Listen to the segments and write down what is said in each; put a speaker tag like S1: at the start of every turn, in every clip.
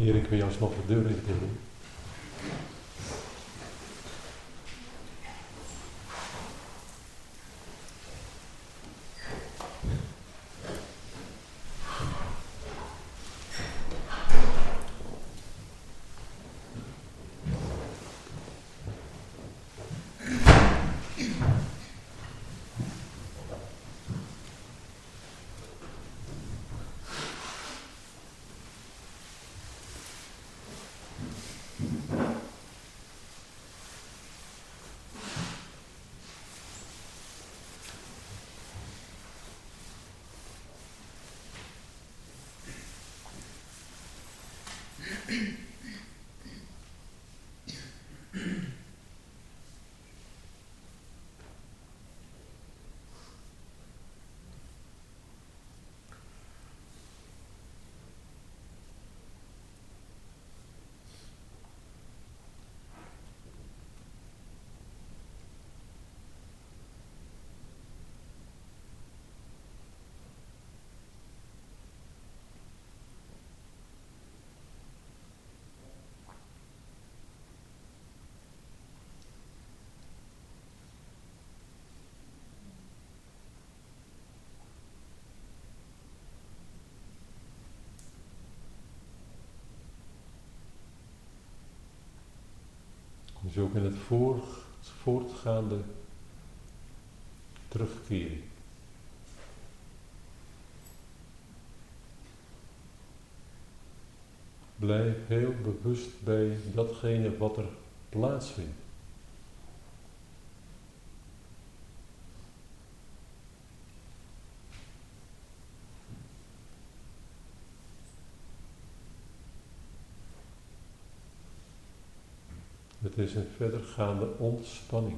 S1: Heer, ik wil jou nog de deur in tillen. Dus ook in het voortgaande terugkeren. Blijf heel bewust bij datgene wat er plaatsvindt. Het is een verdergaande ontspanning.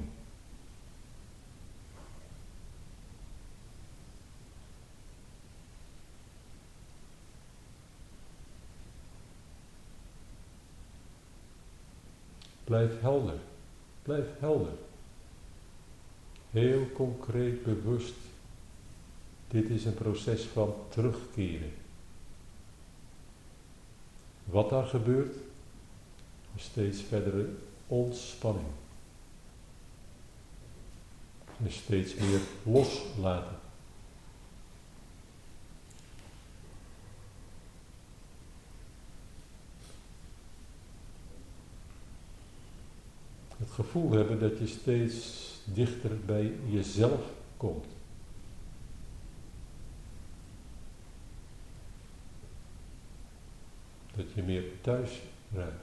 S1: Blijf helder. Blijf helder. Heel concreet bewust. Dit is een proces van terugkeren. Wat daar gebeurt, is steeds verdere ontspanning. En steeds meer loslaten. Het gevoel hebben dat je steeds dichter bij jezelf komt. Dat je meer thuis raakt.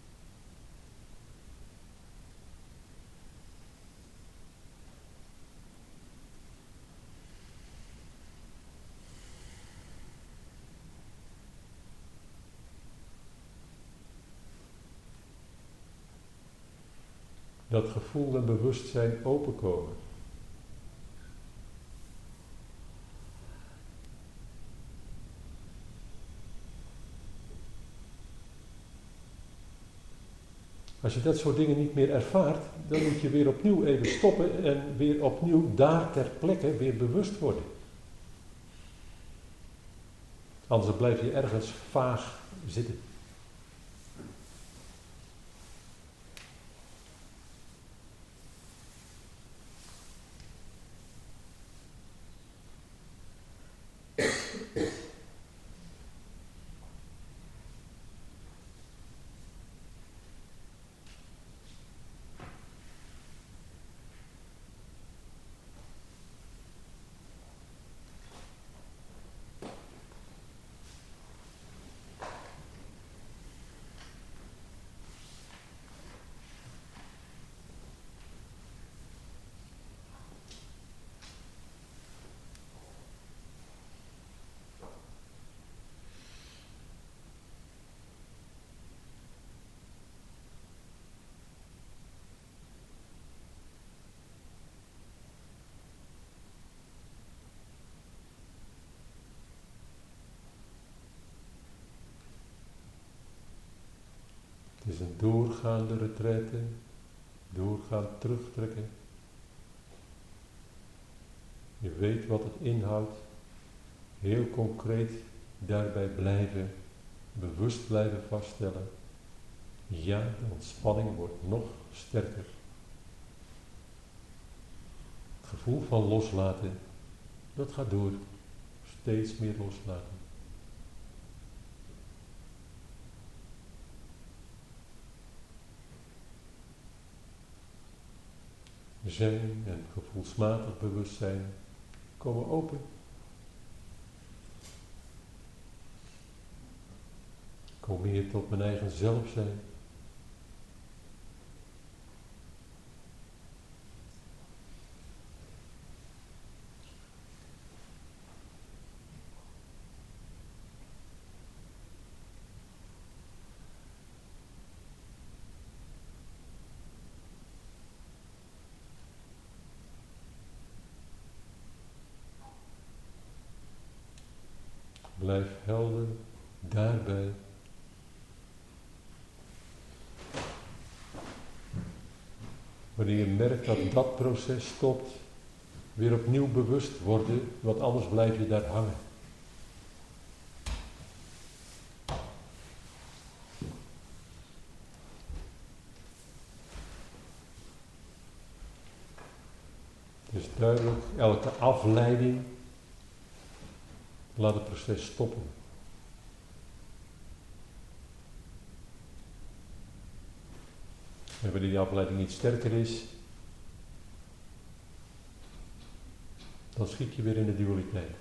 S1: Dat gevoel en bewustzijn openkomen. Als je dat soort dingen niet meer ervaart, dan moet je weer opnieuw even stoppen en weer opnieuw daar ter plekke weer bewust worden. Anders blijf je ergens vaag zitten. Het is een doorgaande retraite, doorgaand terugtrekken. Je weet wat het inhoudt, heel concreet daarbij blijven, bewust blijven vaststellen, ja, de ontspanning wordt nog sterker. Het gevoel van loslaten, dat gaat door, steeds meer loslaten. Zen en gevoelsmatig bewustzijn komen open. Ik kom meer tot mijn eigen zelf zijn. Blijf helder daarbij. Wanneer je merkt dat dat proces stopt, weer opnieuw bewust worden, want anders blijf je daar hangen. Dus duidelijk, elke afleiding laat het proces stoppen. En wanneer die afleiding niet sterker is, dan schiet je weer in de dualiteit.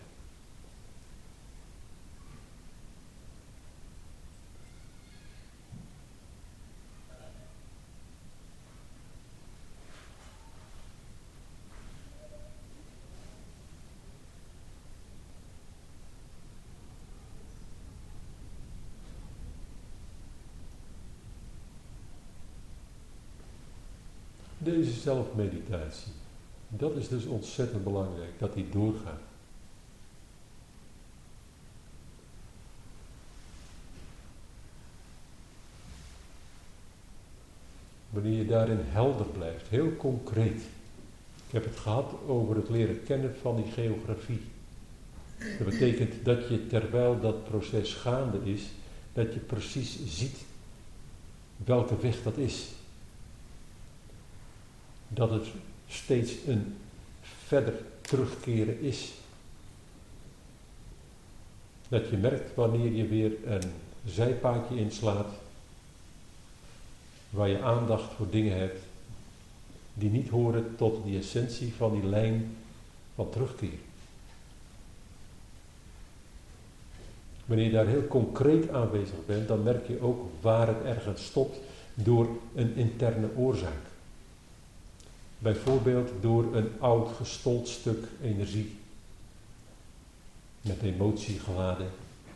S1: Deze zelfmeditatie, dat is dus ontzettend belangrijk, dat die doorgaat. Wanneer je daarin helder blijft, heel concreet. Ik heb het gehad over het leren kennen van die geografie. Dat betekent dat je terwijl dat proces gaande is, dat je precies ziet welke weg dat is. Dat het steeds een verder terugkeren is. Dat je merkt wanneer je weer een zijpaadje inslaat, waar je aandacht voor dingen hebt die niet horen tot die essentie van die lijn van terugkeer. Wanneer je daar heel concreet aanwezig bent, dan merk je ook waar het ergens stopt door een interne oorzaak. Bijvoorbeeld door een oud gestold stuk energie, met emotie geladen.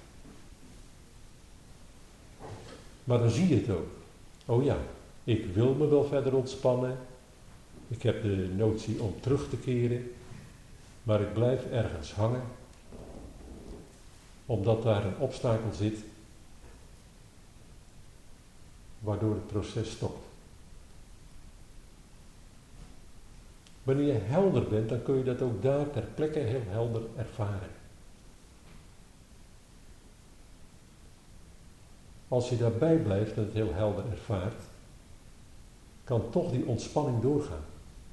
S1: Maar dan zie je het ook. Oh ja, ik wil me wel verder ontspannen. Ik heb de notie om terug te keren, maar ik blijf ergens hangen, omdat daar een obstakel zit, waardoor het proces stopt. Wanneer je helder bent, dan kun je dat ook daar ter plekke heel helder ervaren. Als je daarbij blijft en het heel helder ervaart, kan toch die ontspanning doorgaan.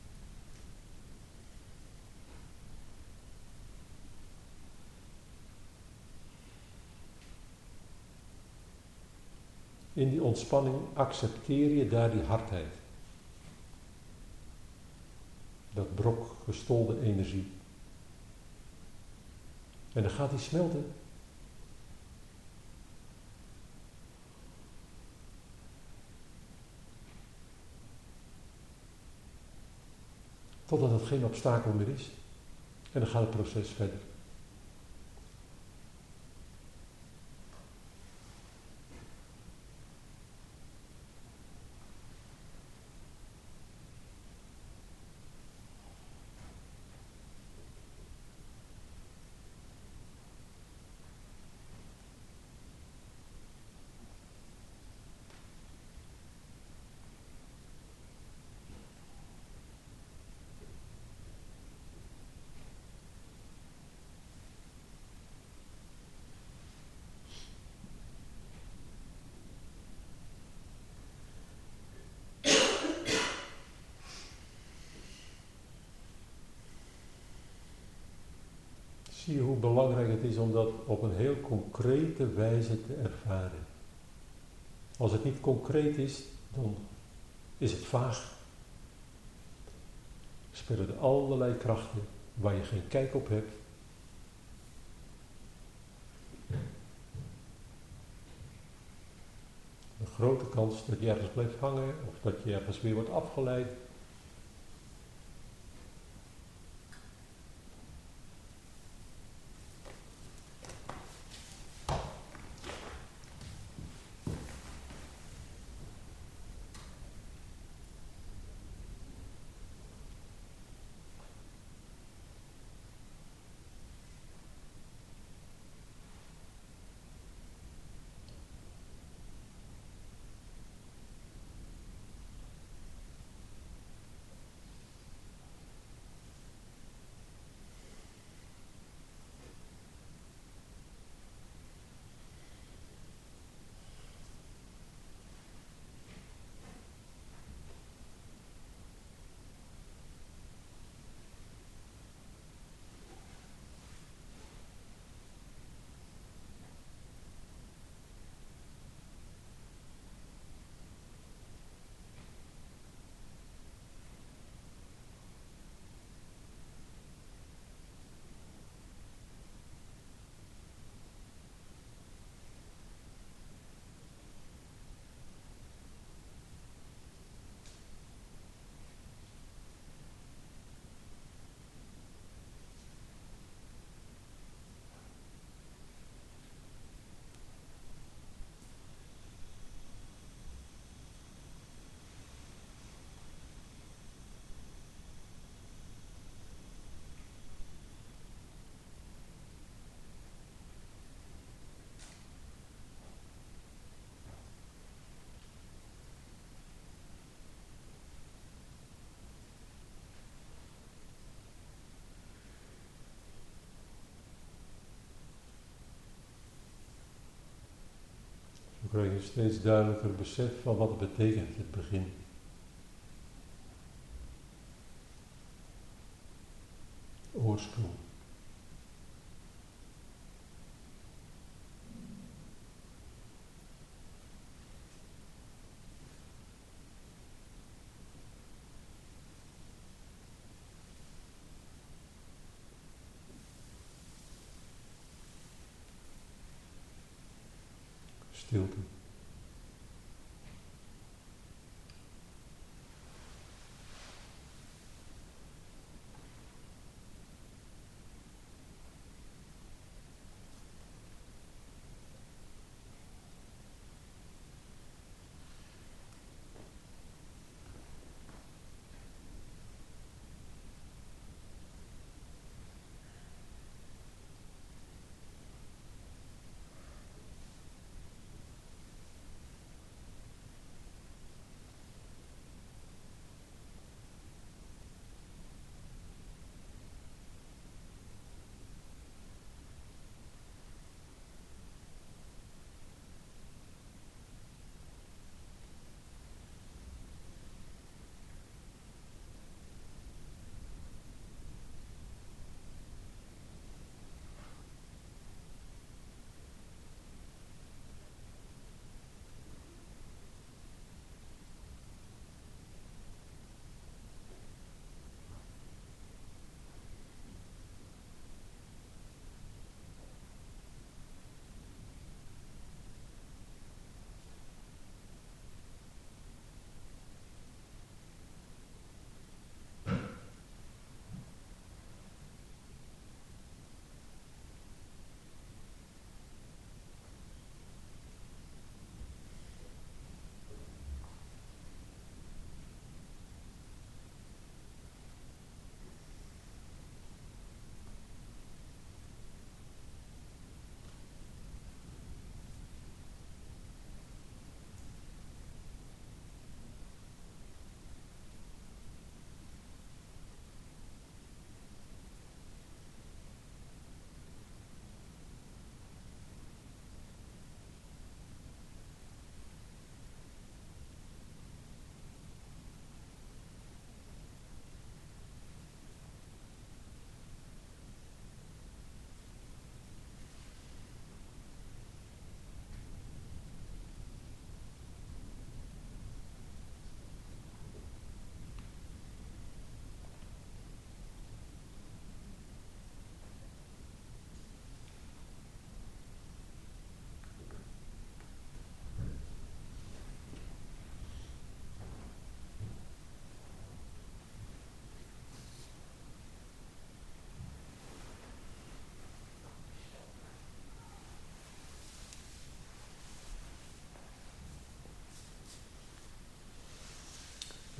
S1: In die ontspanning accepteer je daar die hardheid. Dat brok gestolde energie. En dan gaat die smelten. Totdat het geen obstakel meer is. En dan gaat het proces verder. Zie je hoe belangrijk het is om dat op een heel concrete wijze te ervaren. Als het niet concreet is, dan is het vaag. Spelen er allerlei krachten waar je geen kijk op hebt. Een grote kans dat je ergens blijft hangen of dat je ergens weer wordt afgeleid. Zo krijg je een steeds duidelijker besef van wat het betekent, het begin. Oorsprong. Stilte.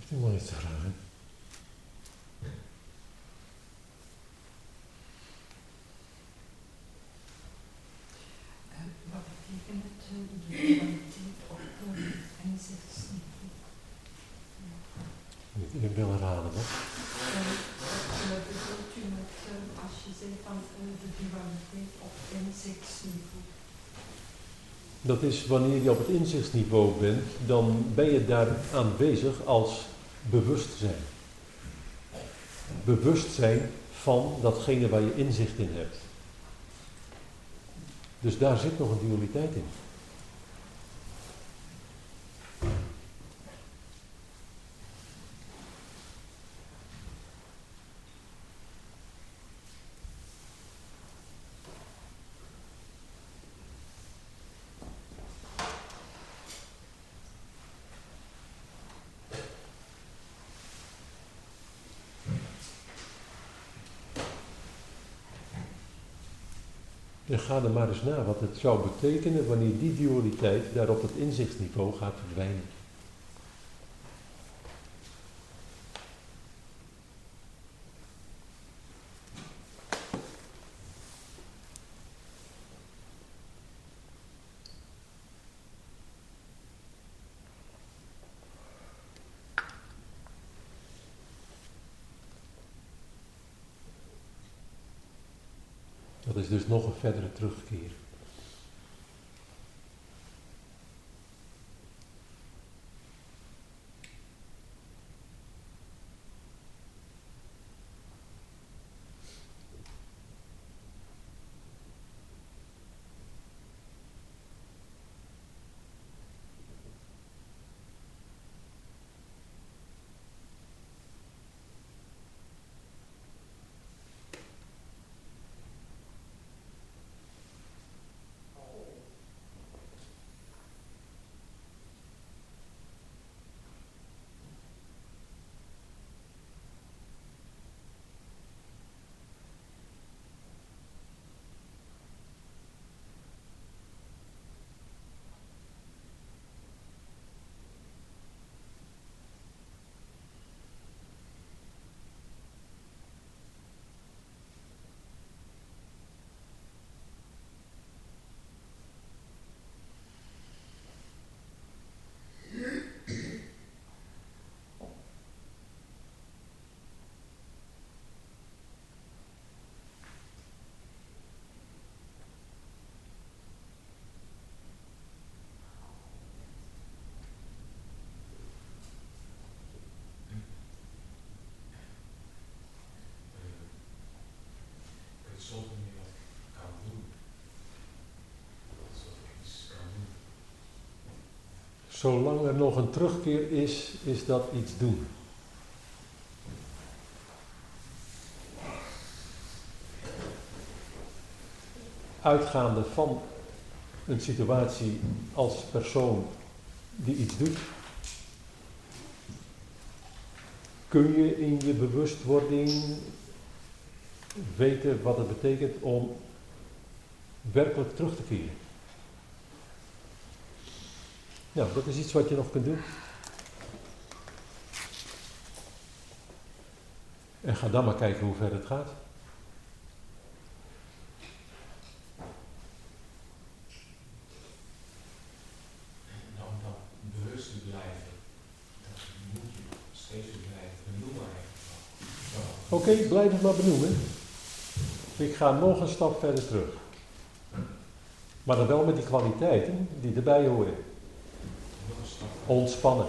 S1: Heeft iemand iets te vragen?
S2: Wat betekent het dualiteit op inzichtsniveau?
S1: Niet in willen raden, wat?
S2: Wat bedoelt u met als je zegt van de dualiteit op inzichtsniveau?
S1: Dat is wanneer je op het inzichtsniveau bent, dan ben je daar aanwezig als bewustzijn. Bewustzijn van datgene waar je inzicht in hebt. Dus daar zit nog een dualiteit in. En ga er maar eens na wat het zou betekenen wanneer die dualiteit daar op het inzichtsniveau gaat verdwijnen. Dat is dus nog een verdere terugkeer. Zolang er nog een terugkeer is, is dat iets doen. Uitgaande van een situatie als persoon die iets doet, kun je in je bewustwording weten wat het betekent om werkelijk terug te keren. Ja, dat is iets wat je nog kunt doen. En ga dan maar kijken hoe ver het gaat.
S3: Nou, om dan bewust te blijven, dat moet je steeds blijven benoemen eigenlijk.
S1: Oké, blijf het maar benoemen. Ik ga nog een stap verder terug. Maar dan wel met die kwaliteiten die erbij horen. Ontspannen.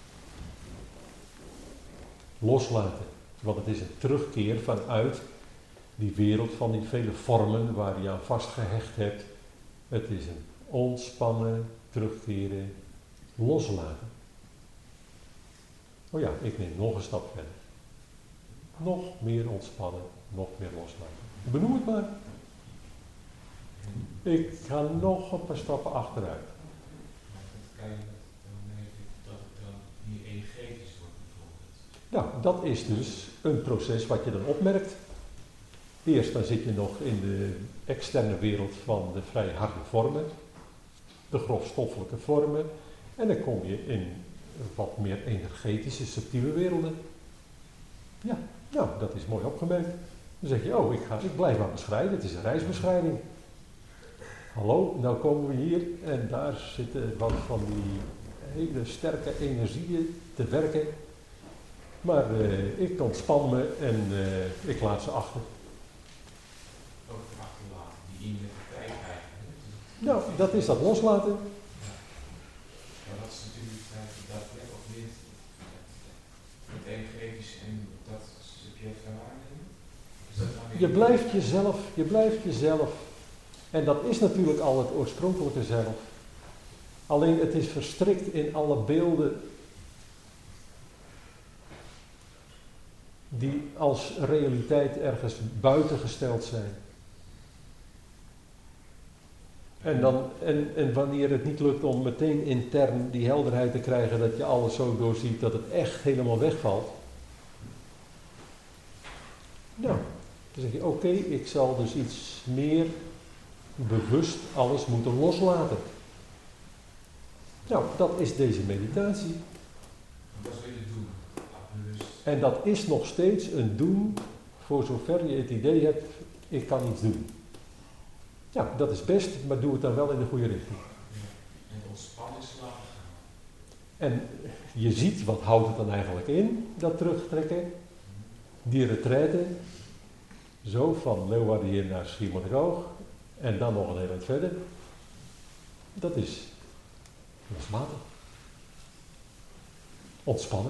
S1: Loslaten. Want het is een terugkeer vanuit die wereld van die vele vormen waar je aan vastgehecht hebt. Het is een ontspannen, terugkeren, loslaten. Oh ja, ik neem nog een stap verder. Nog meer ontspannen, nog meer loslaten. Benoem het maar. Ik ga nog een paar stappen achteruit.
S3: Dat het dan hier energetisch wordt bijvoorbeeld.
S1: Nou, dat is dus een proces wat je dan opmerkt. Eerst dan zit je nog in de externe wereld van de vrij harde vormen, de grofstoffelijke vormen, en dan kom je in wat meer energetische, subtiele werelden. Ja, nou, dat is mooi opgemerkt. Dan zeg je, ik blijf maar beschrijven, het is een reisbeschrijving. Hallo, nou komen we hier en daar zitten wat van die hele sterke energieën te werken. Maar ik ontspan me en ik laat ze achter.
S3: Ook achterlaten, die identiteit eigenlijk.
S1: Nou, dat is dat loslaten.
S3: Ja, dat is natuurlijk dat ook weer het energetisch en dat subject van waarneming.
S1: Je blijft jezelf. En dat is natuurlijk al het oorspronkelijke zelf. Alleen het is verstrikt in alle beelden die als realiteit ergens buiten gesteld zijn. En wanneer het niet lukt om meteen intern die helderheid te krijgen dat je alles zo doorziet dat het echt helemaal wegvalt. Nou, dan zeg je oké, ik zal dus iets meer bewust alles moeten loslaten. Nou, dat is deze meditatie.
S3: Dat wil je doen. Bewust.
S1: En dat is nog steeds een doen voor zover je het idee hebt, ik kan iets doen. Ja, dat is best, maar doe het dan wel in de goede richting.
S3: Ja. En ontspanningsslag gaan.
S1: En je ziet, wat houdt het dan eigenlijk in, dat terugtrekken? Die retraite, zo van Leeuwarden hier naar Schiermonnikoog en dan nog een heel eind verder. Dat is loslaten. Ontspannen.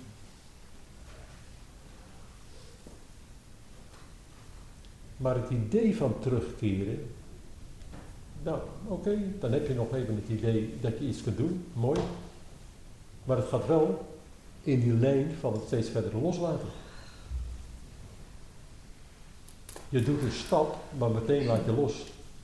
S1: Maar het idee van terugkeren, nou oké, dan heb je nog even het idee dat je iets kunt doen, mooi. Maar het gaat wel in die lijn van het steeds verder loslaten. Je doet een stap, maar meteen laat je los.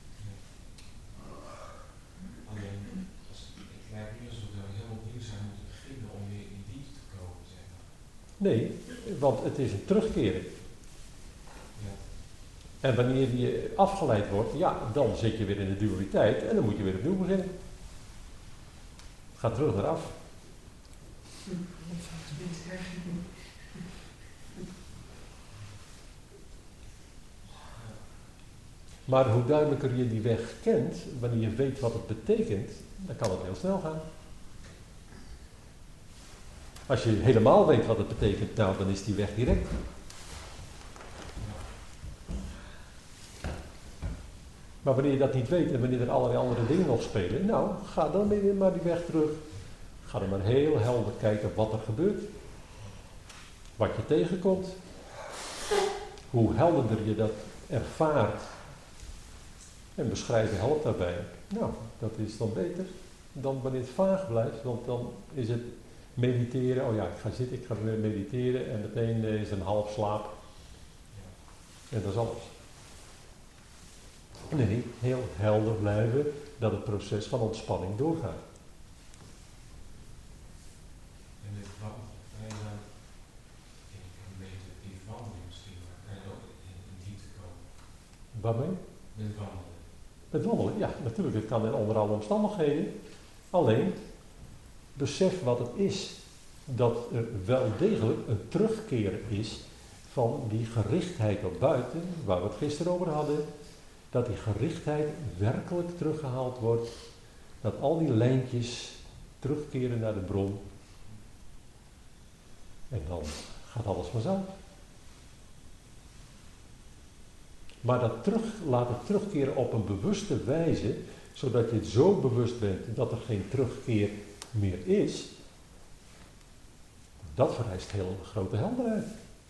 S3: Alleen, het lijkt niet alsof we helemaal opnieuw zijn moeten beginnen om weer in die te komen, zeg maar.
S1: Nee, want het is een terugkeren.
S3: Ja.
S1: En wanneer je afgeleid wordt, ja, dan zit je weer in de dualiteit en dan moet je weer opnieuw beginnen. Ga terug naar af. Maar hoe duidelijker je die weg kent, wanneer je weet wat het betekent, dan kan het heel snel gaan. Als je helemaal weet wat het betekent, nou, dan is die weg direct. Maar wanneer je dat niet weet en wanneer er allerlei andere dingen nog spelen, nou, ga dan weer maar die weg terug. Ga dan maar heel helder kijken wat er gebeurt. Wat je tegenkomt. Hoe helderder je dat ervaart. En beschrijven helpt daarbij. Nou, dat is dan beter dan wanneer het vaag blijft. Want dan is het mediteren. Oh ja, ik ga zitten, ik ga weer mediteren. En meteen is er een half slaap. En dat is alles. Nee, heel helder blijven dat het proces van ontspanning doorgaat.
S3: En dit wandelen, kan je dan, ik kan beter die wandeling misschien, maar kan je ook in diepte komen?
S1: Waarmee?
S3: Met wandelen.
S1: Met wandelen, ja, natuurlijk. Het kan in onder alle omstandigheden. Alleen, besef wat het is. Dat er wel degelijk een terugkeer is van die gerichtheid op buiten, waar we het gisteren over hadden. Dat die gerichtheid werkelijk teruggehaald wordt. Dat al die lijntjes terugkeren naar de bron. En dan gaat alles vanzelf. Maar dat laten terugkeren op een bewuste wijze, zodat je het zo bewust bent dat er geen terugkeer meer is, dat vereist heel grote helderheid.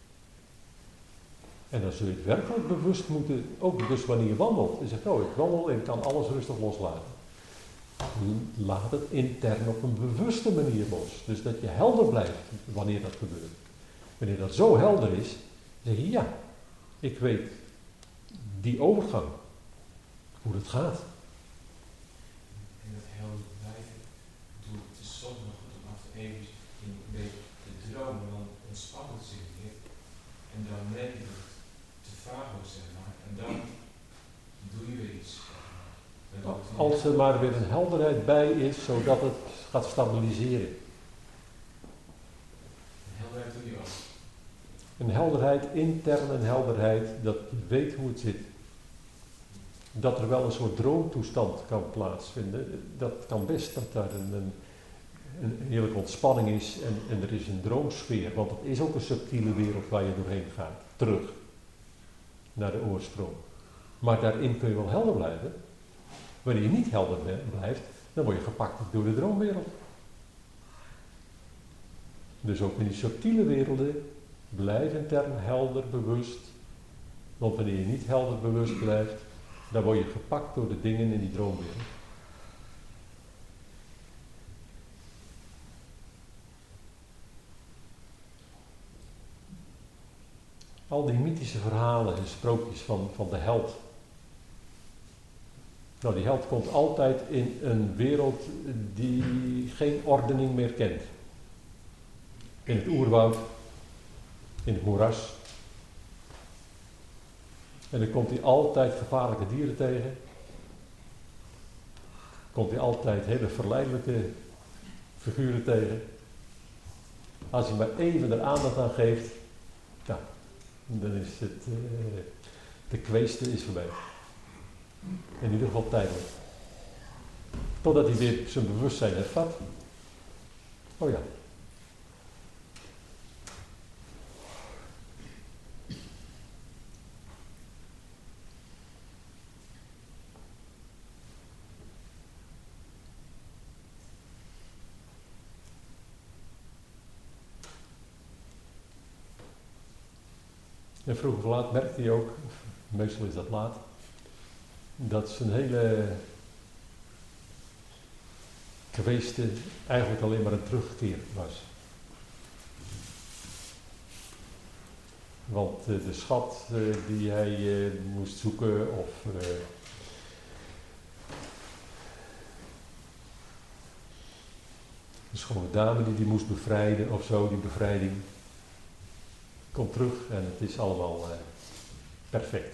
S1: En dan zul je het werkelijk bewust moeten, ook dus wanneer je wandelt. Je zegt, ik wandel en ik kan alles rustig loslaten. Laat het intern op een bewuste manier los. Dus dat je helder blijft wanneer dat gebeurt. Wanneer dat zo helder is, dan zeg je, ja, ik weet die overgang. Hoe het gaat.
S3: En dat helder blijven, het is soms nog goed om af te even een beetje te dromen, dan ontspant het zich weer. En dan merk je dat het te vaag wordt, zeg maar. En dan doe je weer iets.
S1: Als er maar weer een helderheid bij is, zodat het gaat stabiliseren. Een helderheid, interne helderheid, dat je weet hoe het zit. Dat er wel een soort droomtoestand kan plaatsvinden, dat kan best, dat daar een heerlijke ontspanning is en er is een droomsfeer, want het is ook een subtiele wereld waar je doorheen gaat, terug naar de oorsprong. Maar daarin kun je wel helder blijven. Wanneer je niet helder blijft, dan word je gepakt door de droomwereld. Dus ook in die subtiele werelden, blijf intern helder bewust. Want wanneer je niet helder bewust blijft, dan word je gepakt door de dingen in die droomwereld. Al die mythische verhalen en sprookjes van de held. Nou, die held komt altijd in een wereld die geen ordening meer kent. In het oerwoud, in het moeras. En dan komt hij altijd gevaarlijke dieren tegen. Komt hij altijd hele verleidelijke figuren tegen. Als hij maar even er aandacht aan geeft, nou, dan is het, de kweeste is voorbij. In ieder geval tijdelijk. Totdat hij weer zijn bewustzijn hervat. Oh ja. En vroeg of laat merkte hij ook, meestal is dat laat, dat zijn hele kweeste eigenlijk alleen maar een terugkeer was. Want de schat die hij moest zoeken of de schone dame die hij moest bevrijden of zo, die bevrijding, komt terug en het is allemaal perfect.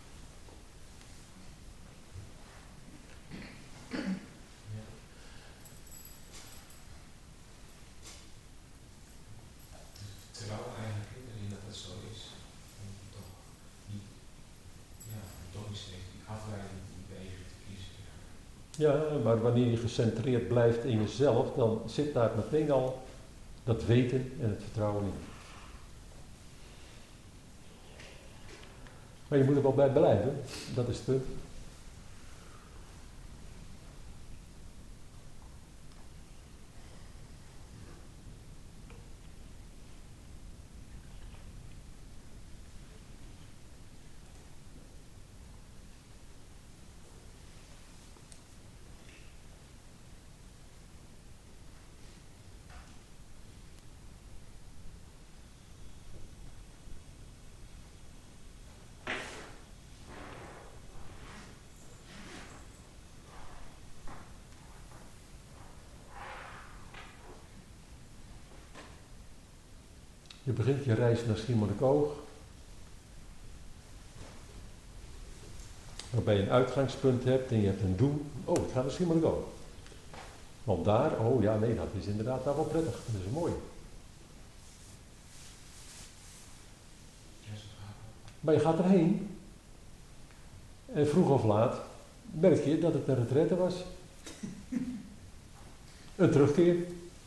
S3: Vertrouwen eigenlijk in dat het zo is. En toch niet, ja, toch niet steeds die afleiding die bezig te kiezen.
S1: Ja, maar wanneer je gecentreerd blijft in jezelf, dan zit daar meteen al dat weten en het vertrouwen in. Maar je moet er wel bij blijven, dat is het punt. Je begint je reis naar Schiermonnikoog, waarbij je een uitgangspunt hebt en je hebt een doel. Oh, ik ga naar Schiermonnikoog. Want daar, oh ja, nee, dat is inderdaad wel prettig, dat is mooi. Maar je gaat erheen en vroeg of laat merk je dat het een retraite was. Een terugkeer.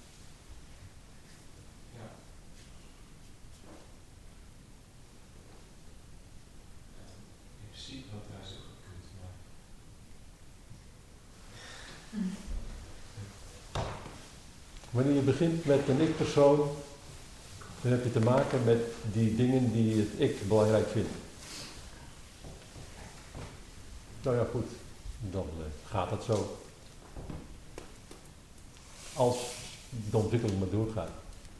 S1: Wanneer je begint met een ik-persoon, dan heb je te maken met die dingen die het ik belangrijk vindt. Nou ja, goed, dan gaat het zo. Als de ontwikkeling maar doorgaat.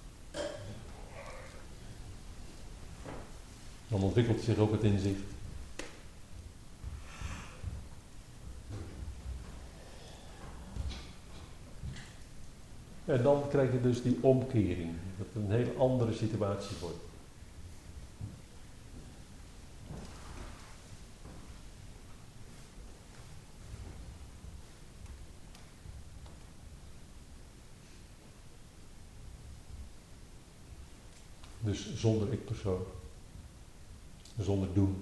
S1: Dan ontwikkelt zich ook het inzicht. En dan krijg je dus die omkering, dat het een hele andere situatie wordt. Dus zonder ik-persoon. Zonder doen.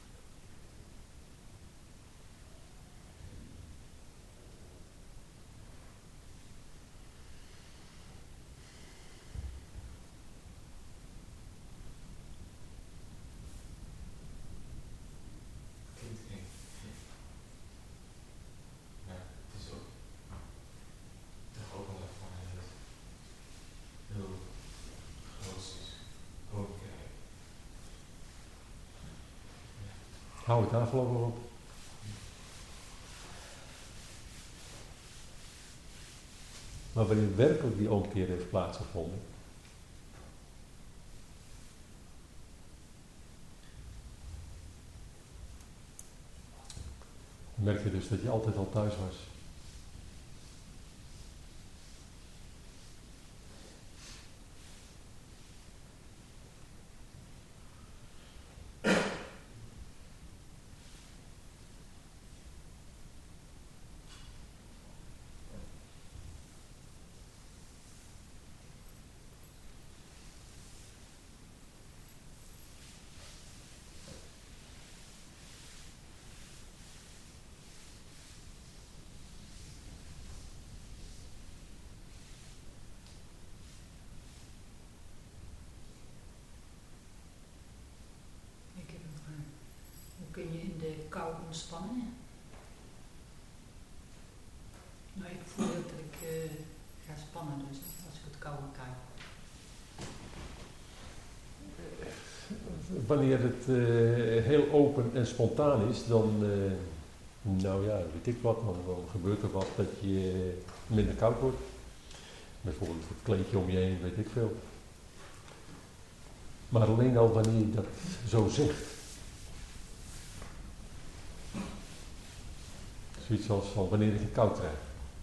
S1: Hou het daar voorlopig op. Maar wanneer werkelijk die omkeer heeft plaatsgevonden, merk je dus dat je altijd al thuis was.
S4: Kun je in de kou ontspannen? Nou, ik voel dat ik ga spannen dus, als ik het koude krijg.
S1: Wanneer het heel open en spontaan is, dan, nou ja, weet ik wat, dan gebeurt er wat dat je minder koud wordt. Bijvoorbeeld het kleedje om je heen, weet ik veel. Maar alleen al wanneer je dat zo zegt. Zoiets als van wanneer ik het koud krijg.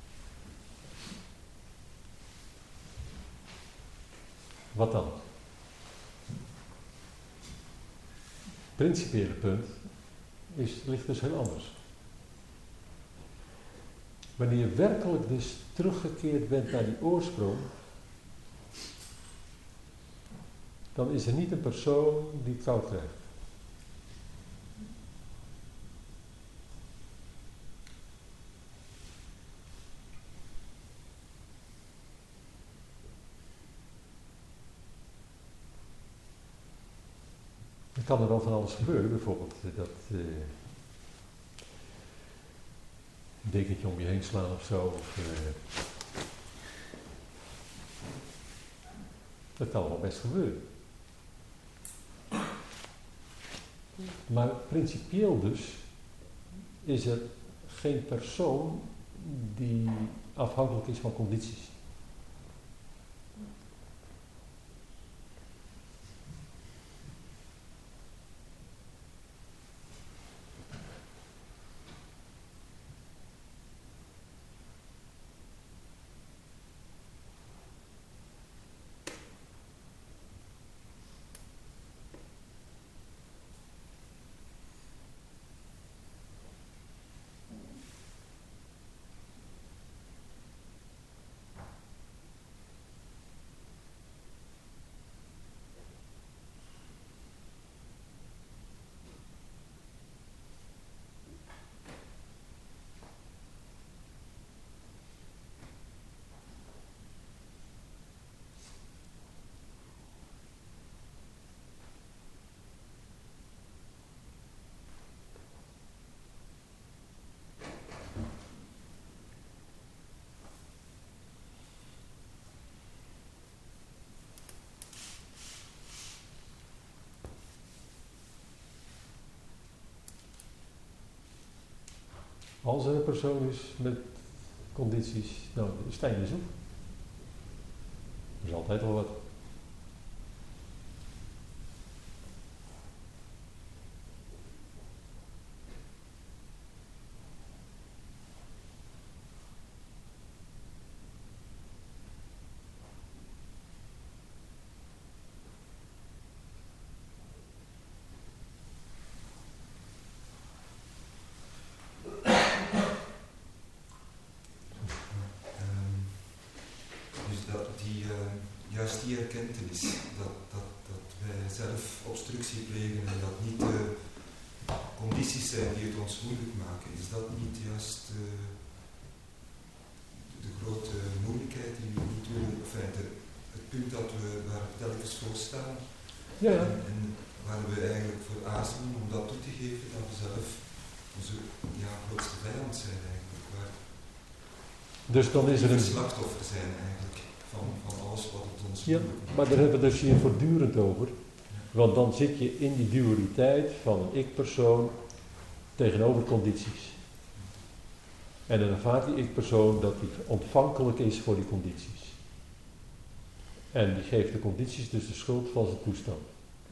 S1: Wat dan? Het principiële punt ligt dus heel anders. Wanneer je werkelijk dus teruggekeerd bent naar die oorsprong, dan is er niet een persoon die het koud krijgt. Dan kan er wel van alles gebeuren, bijvoorbeeld dat een dekentje om je heen slaan of zo. Dat kan wel best gebeuren. Maar principieel dus is er geen persoon die afhankelijk is van condities. Als er een persoon is met condities, nou, sta je eens op. Er is altijd wel wat.
S5: Dus die juist juist die erkentenis, dat wij zelf obstructie plegen en dat niet de condities zijn die het ons moeilijk maken. Is dat niet juist de grote moeilijkheid die we niet willen, het punt waar we telkens voor staan en waar we eigenlijk voor aarzelen om dat toe te geven dat we zelf onze grootste vijand zijn eigenlijk.
S1: Dus dan is er een
S5: slachtoffer zijn eigenlijk van alles wat het ons
S1: moeilijk. Maar daar hebben we dus hier voortdurend over. Want dan zit je in die dualiteit van een ik-persoon tegenover condities. En dan ervaart die ik-persoon dat hij ontvankelijk is voor die condities. En die geeft de condities dus de schuld van zijn toestand.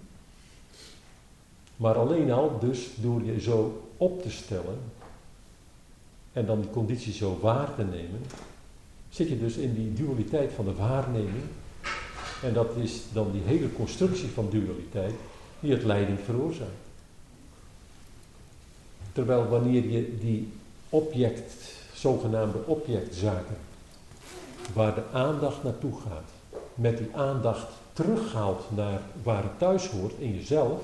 S1: Maar alleen al dus door je zo op te stellen en dan die condities zo waar te nemen, zit je dus in die dualiteit van de waarneming. En dat is dan die hele constructie van dualiteit die het lijden veroorzaakt. Terwijl wanneer je die zogenaamde objectzaken, waar de aandacht naartoe gaat, met die aandacht terughaalt naar waar het thuis hoort in jezelf,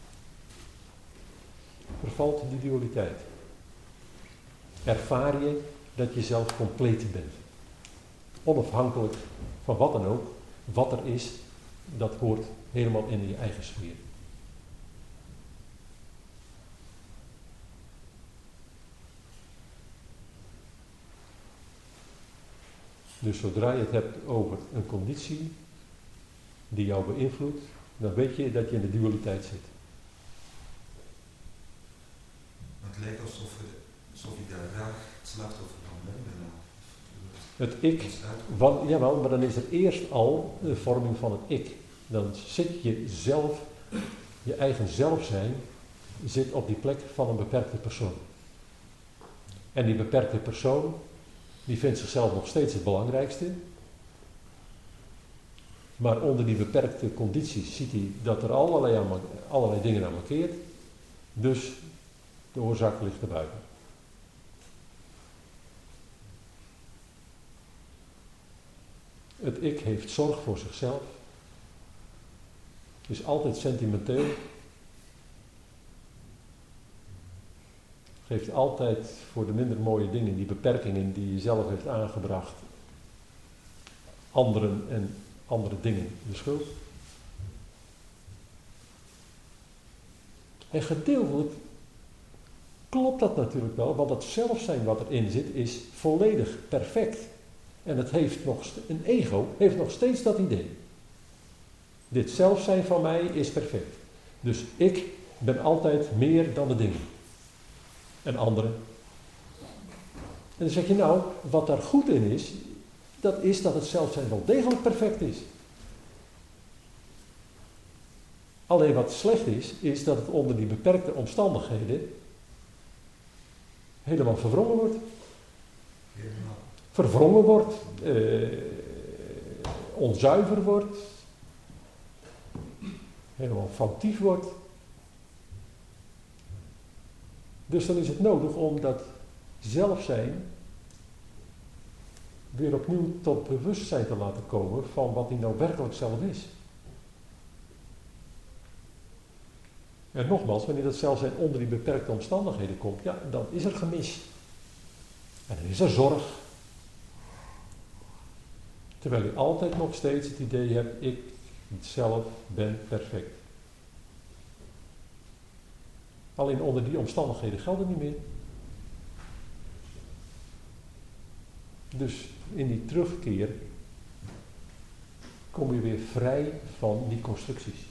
S1: vervalt die dualiteit. Ervaar je dat je zelf compleet bent. Onafhankelijk van wat dan ook, wat er is, dat hoort helemaal in je eigen sfeer. Dus zodra je het hebt over een conditie die jou beïnvloedt, dan weet je dat je in de dualiteit zit.
S5: Het lijkt alsof je daar graag het slachtoffer van bent.
S1: Het ik, jawel, maar dan is er eerst al de vorming van het ik. Dan zit je zelf, je eigen zelfzijn, zit op die plek van een beperkte persoon. En die beperkte persoon, die vindt zichzelf nog steeds het belangrijkste. Maar onder die beperkte condities ziet hij dat er allerlei dingen aan mankeert. Dus de oorzaak ligt erbuiten. Het ik heeft zorg voor zichzelf. Is altijd sentimenteel. Geeft altijd voor de minder mooie dingen, die beperkingen die je zelf heeft aangebracht, anderen en andere dingen de schuld. En gedeeltelijk klopt dat natuurlijk wel, want het zelfzijn wat erin zit is volledig perfect. En een ego heeft nog steeds dat idee. Dit zelfzijn van mij is perfect. Dus ik ben altijd meer dan de dingen. En anderen. En dan zeg je nou, wat daar goed in is, dat is dat het zelfzijn wel degelijk perfect is. Alleen wat slecht is dat het onder die beperkte omstandigheden helemaal verwrongen wordt. Verwrongen wordt, onzuiver wordt, helemaal foutief wordt. Dus dan is het nodig om dat zelfzijn weer opnieuw tot bewustzijn te laten komen van wat hij nou werkelijk zelf is. En nogmaals, wanneer dat zelfzijn onder die beperkte omstandigheden komt, ja, dan is er gemis. En dan is er zorg. Terwijl je altijd nog steeds het idee hebt, ik zelf ben perfect. Alleen onder die omstandigheden geldt het niet meer. Dus in die terugkeer kom je weer vrij van die constructies.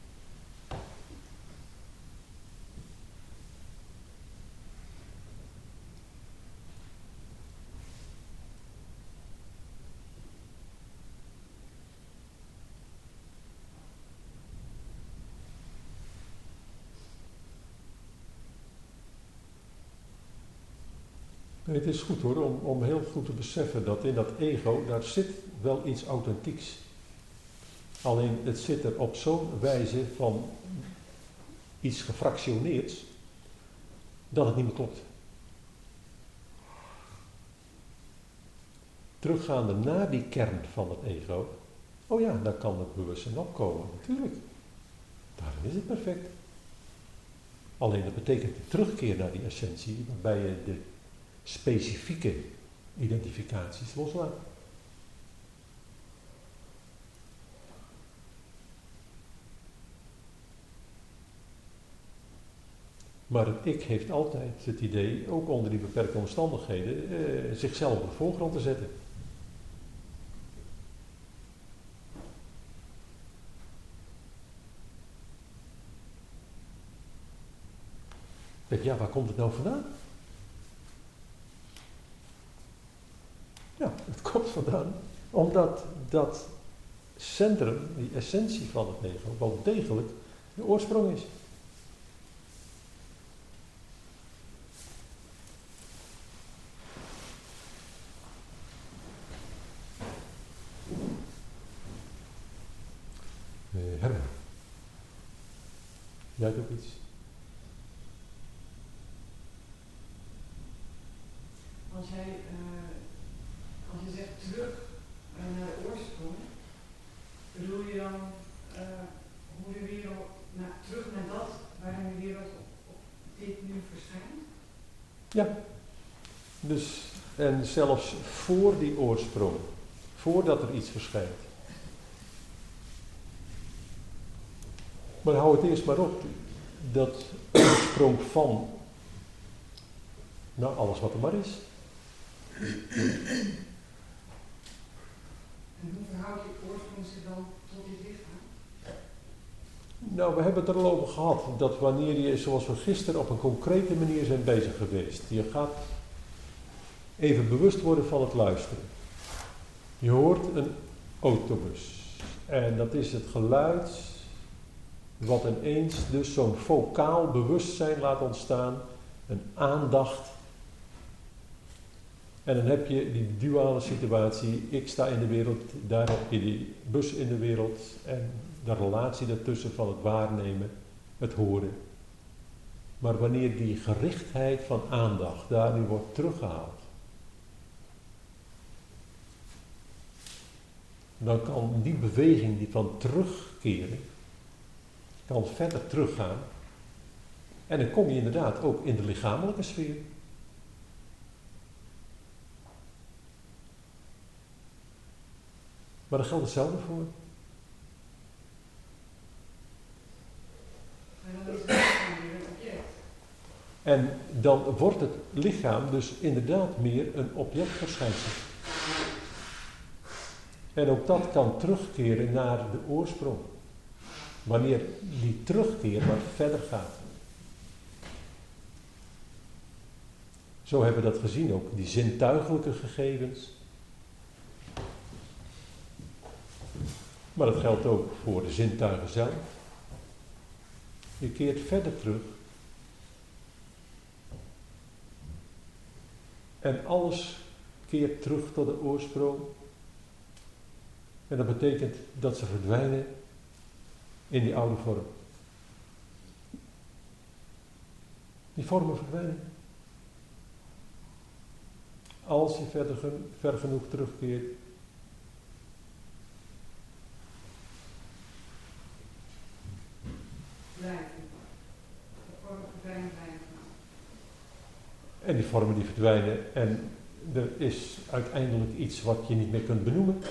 S1: Het is goed hoor, om heel goed te beseffen dat in dat ego, daar zit wel iets authentieks. Alleen het zit er op zo'n wijze van iets gefractioneerds, dat het niet meer klopt. Teruggaande naar die kern van het ego, Oh ja, dan kan het bewustzijn opkomen, natuurlijk. Daarom is het perfect. Alleen dat betekent de terugkeer naar die essentie, waarbij je de specifieke identificaties loslaat. Maar het ik heeft altijd het idee, ook onder die beperkte omstandigheden, zichzelf op de voorgrond te zetten. Ja, waar komt het nou vandaan? Ja, het komt vandaan omdat dat centrum, die essentie van het ego, wel degelijk de oorsprong is. Herman, jij doet iets?
S2: Als je zegt terug naar de oorsprong, bedoel je dan hoe de wereld, terug naar dat waarin de wereld op dit nu verschijnt?
S1: Ja, dus en zelfs voor die oorsprong, voordat er iets verschijnt. Maar hou het eerst maar op, dat oorsprong van, nou alles wat er maar is.
S2: En hoe verhoudt je oorsprong zich dan tot dit lichaam?
S1: Nou, we hebben het er al over gehad, dat wanneer je, zoals we gisteren op een concrete manier zijn bezig geweest, je gaat even bewust worden van het luisteren. Je hoort een autobus en dat is het geluid wat ineens dus zo'n vocaal bewustzijn laat ontstaan, een aandacht. En dan heb je die duale situatie, ik sta in de wereld, daar heb je die bus in de wereld en de relatie daartussen van het waarnemen, het horen. Maar wanneer die gerichtheid van aandacht daar nu wordt teruggehaald, dan kan die beweging die van terugkeren, kan verder teruggaan. En dan kom je inderdaad ook in de lichamelijke sfeer. Maar daar geldt hetzelfde voor.
S2: Maar dan is het lichaam weer een object.
S1: En dan wordt het lichaam dus inderdaad meer een objectverschijnsel. En ook dat kan terugkeren naar de oorsprong. Wanneer die terugkeer maar verder gaat. Zo hebben we dat gezien ook, die zintuigelijke gegevens. Maar dat geldt ook voor de zintuigen zelf. Je keert verder terug. En alles keert terug tot de oorsprong. En dat betekent dat ze verdwijnen in die oude vorm. Die vormen verdwijnen. Als je ver genoeg terugkeert.
S2: Blijven. De vormen verdwijnen blijven.
S1: En die vormen die verdwijnen. En er is uiteindelijk iets wat je niet meer kunt benoemen.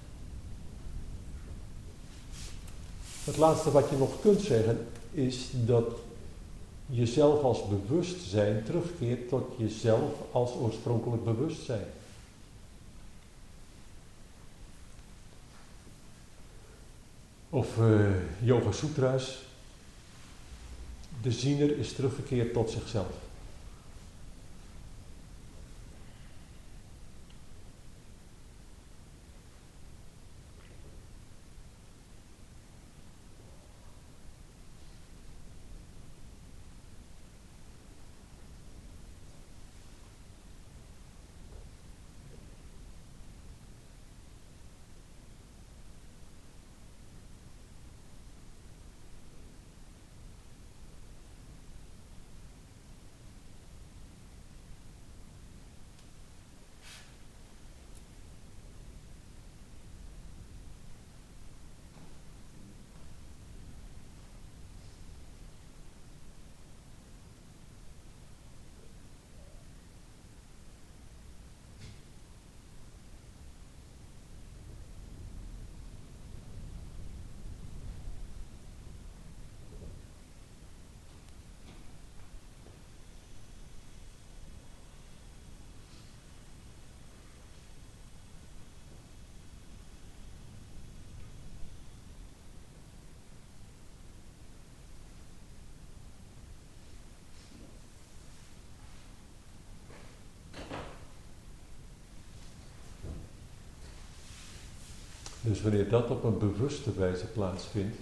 S1: Het laatste wat je nog kunt zeggen is dat jezelf als bewustzijn terugkeert tot jezelf als oorspronkelijk bewustzijn. Of Yoga Sutra's. De ziener is teruggekeerd tot zichzelf. Dus wanneer dat op een bewuste wijze plaatsvindt,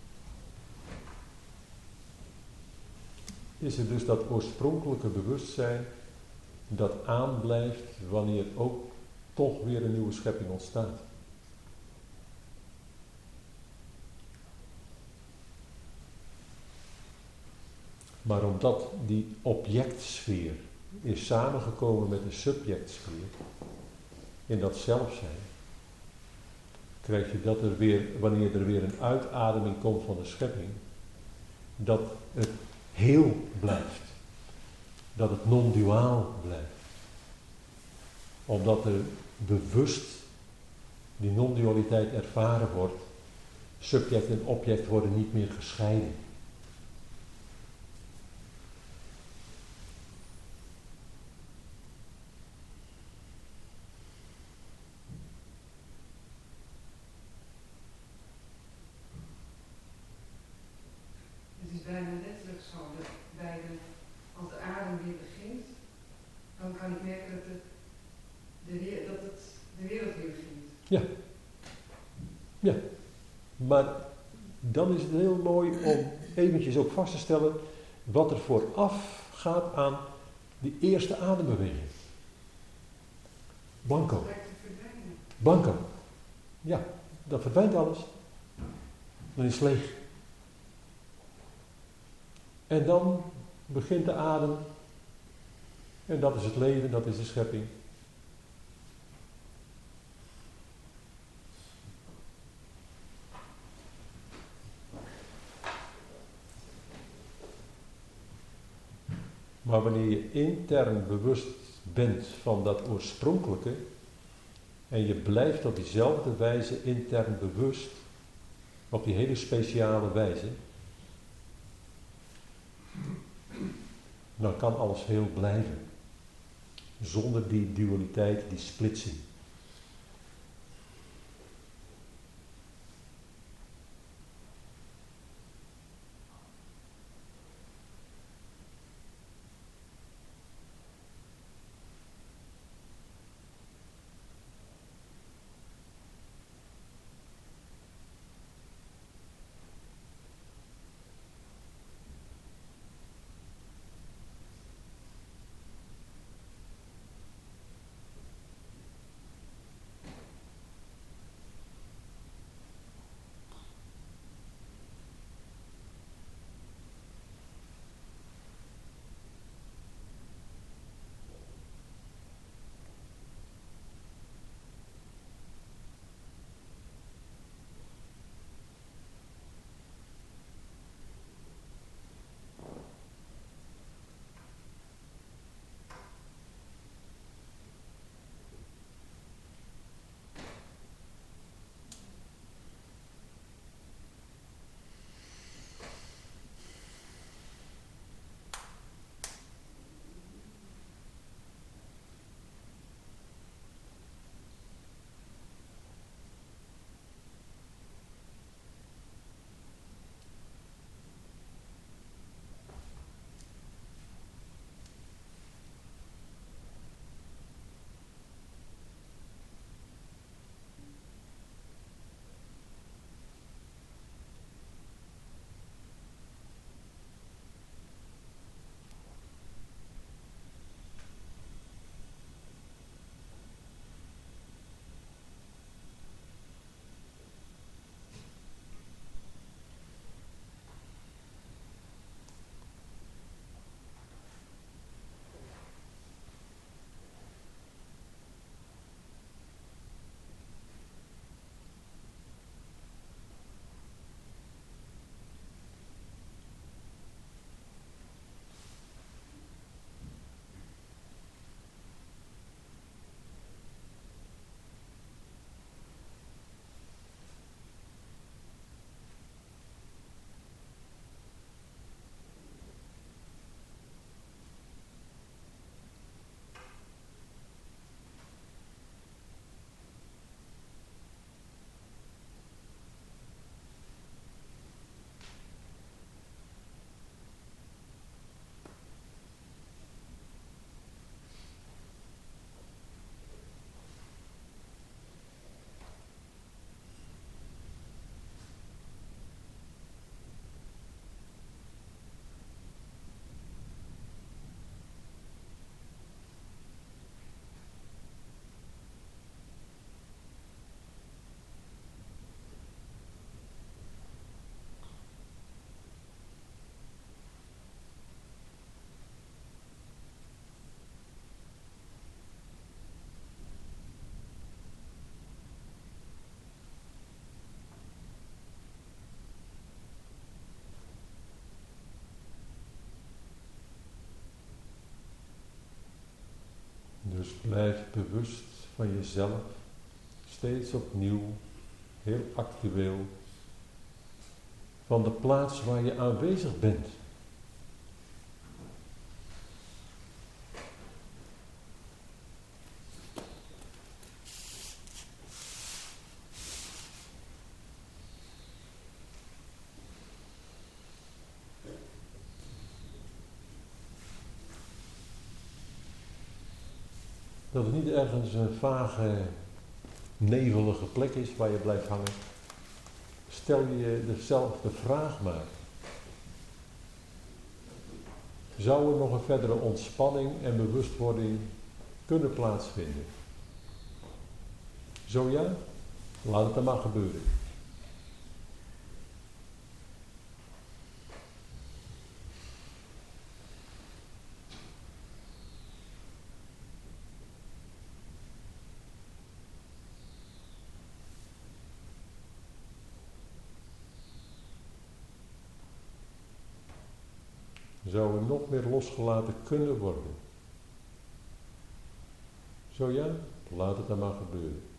S1: is er dus dat oorspronkelijke bewustzijn dat aanblijft wanneer ook toch weer een nieuwe schepping ontstaat. Maar omdat die objectsfeer is samengekomen met de subjectsfeer in dat zelfzijn, krijg je dat er weer, wanneer er weer een uitademing komt van de schepping, dat het heel blijft. Dat het non-duaal blijft. Omdat er bewust die non-dualiteit ervaren wordt. Subject en object worden niet meer gescheiden.
S2: Het is bijna letterlijk zo dat als de adem weer begint, dan kan ik merken dat de wereld weer begint.
S1: Ja. Ja. Maar dan is het heel mooi om eventjes ook vast te stellen wat er vooraf gaat aan die eerste adembeweging. Blanco. Blanco. Ja, dan verdwijnt alles. Dan is het leeg. En dan begint de adem. En dat is het leven, dat is de schepping. Maar wanneer je intern bewust bent van dat oorspronkelijke, en je blijft op diezelfde wijze intern bewust, op die hele speciale wijze, dan kan alles heel blijven. Zonder die dualiteit, die splitsing. Dus blijf bewust van jezelf, steeds opnieuw, heel actueel, van de plaats waar je aanwezig bent. Dat het niet ergens een vage, nevelige plek is waar je blijft hangen. Stel je dezelfde vraag maar. Zou er nog een verdere ontspanning en bewustwording kunnen plaatsvinden? Zo ja, laat het dan maar gebeuren. Zou er nog meer losgelaten kunnen worden? Zo ja, laat het dan maar gebeuren.